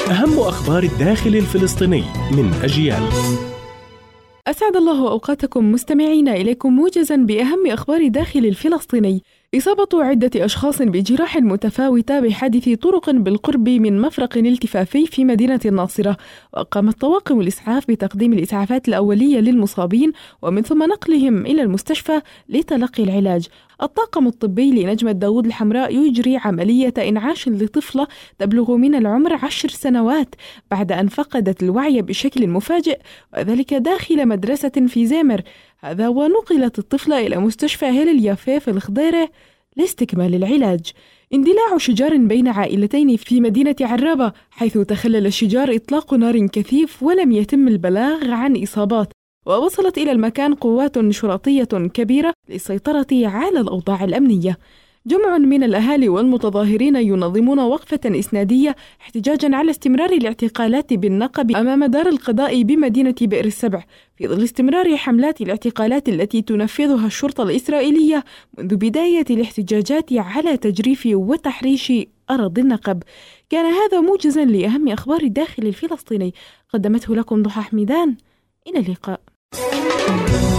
أهم أخبار الداخل الفلسطيني من أجيال. أسعد الله أوقاتكم مستمعين، إليكم موجزا بأهم أخبار الداخل الفلسطيني. إصابة عدة أشخاص بجراح متفاوتة بحادث طرق بالقرب من مفرق التفافي في مدينة الناصرة، وقامت طواقم الإسعاف بتقديم الإسعافات الأولية للمصابين ومن ثم نقلهم إلى المستشفى لتلقي العلاج. الطاقم الطبي لنجمة داود الحمراء يجري عملية إنعاش لطفلة تبلغ من العمر 10 سنوات بعد أن فقدت الوعي بشكل مفاجئ، وذلك داخل مدرسة في زامر. هذا ونقلت الطفلة إلى مستشفى هيل اليافا في الخضيرة لاستكمال العلاج. اندلاع شجار بين عائلتين في مدينة عرابة، حيث تخلل الشجار إطلاق نار كثيف ولم يتم البلاغ عن إصابات، ووصلت إلى المكان قوات شرطية كبيرة للسيطرة على الأوضاع الأمنية. جمع من الأهالي والمتظاهرين ينظمون وقفة إسنادية احتجاجا على استمرار الاعتقالات بالنقب أمام دار القضاء بمدينة بئر السبع، في ظل استمرار حملات الاعتقالات التي تنفذها الشرطة الإسرائيلية منذ بداية الاحتجاجات على تجريف وتحريش أراضي النقب. كان هذا موجزا لأهم أخبار الداخل الفلسطيني، قدمته لكم ضحى حميدان. إلى اللقاء.